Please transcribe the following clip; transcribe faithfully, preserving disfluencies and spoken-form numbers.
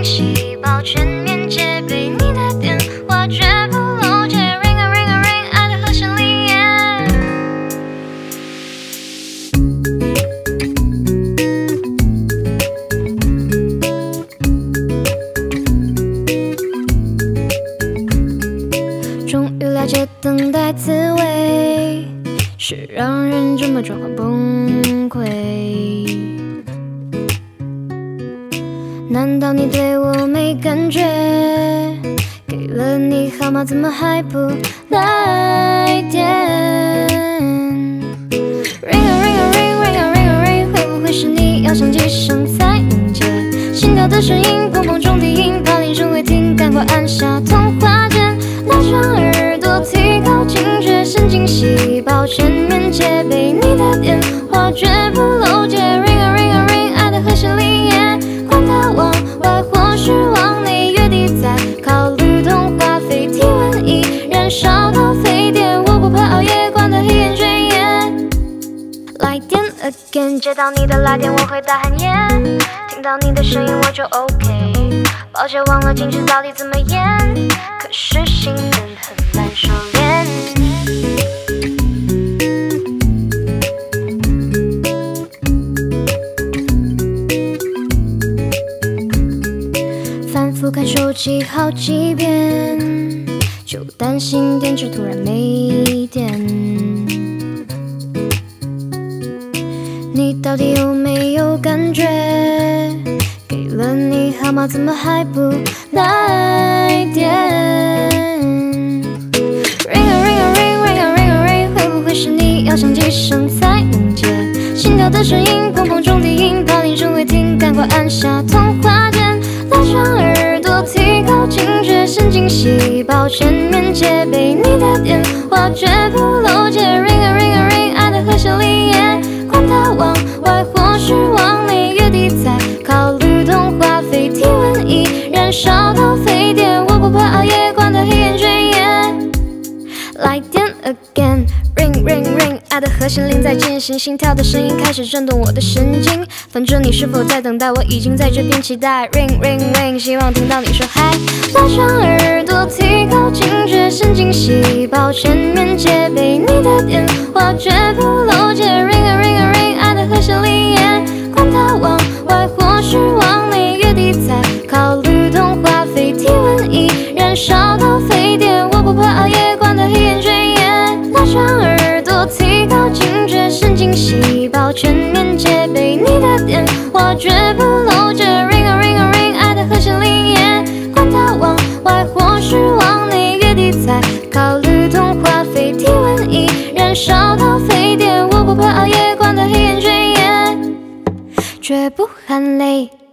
细胞全面戒备，你的电话绝不漏接 ，ring a ring a ring， 爱的和弦里耶。终于了解等待滋味，是让人这么转换崩溃。难道你对我没感觉？给了你号码，怎么还不来电 ？Ring a ring a ring ring a ring a ring， 会不会是你要响几声才能接？心跳的声音，砰砰中低音，怕铃声会停，赶快按下通话键，拉长耳朵，提高警觉，神经细胞全面戒备，你的电话绝不漏接 ，Ring a ring a ring， 爱的和弦里耶。管它往外或是往内，月底再考虑通话费，体温已燃烧到沸点，我不怕熬夜，管它黑眼圈耶。来电 again， 接到你的来电我会大喊耶，听到你的声音我就 OK。抱歉忘了矜持到底怎么演，可是信任很难收敛。反复看手机好几遍，就担心电池突然没电。你到底有没有感觉？给了你号码，怎么还不来电 ？Ring a ring a ring ring a ring a ring， 会不会是你要响几声才能接？心跳的声音，砰砰中低音，怕铃声会停，赶快按下通话键，拉长耳朵，提高警觉，神经细胞全面戒备，你的电话绝不漏接 ，Ring a ring a ring， 爱的和弦里耶。管它往外或是往内，月底再考虑通话费，体温已燃烧到沸点，我不怕熬夜，管它黑眼圈耶。来电 again，ring ring ring， 爱的和弦铃在进行，心跳的声音开始震动我的神经。反正你是否在等待，我已经在这边期待。ring ring ring， 希望听到你说嗨。拉长耳朵，提高警觉，神经细胞全面戒备，你的电话绝不漏接。ring a ring a ring， 爱的和弦里耶。管它往外或是往内，月底再考虑通话费，体温已燃烧到沸点，我不怕熬夜，管它黑眼圈耶。拉长耳朵，提高警觉，神经细胞全面戒备，你的电话绝不漏接 ，Ring a ring a ring， 爱的和弦里耶。管它往外或是往内，月底再考虑通话费，体温已燃烧到沸点，我不怕熬夜，管它黑眼圈耶，绝不喊累。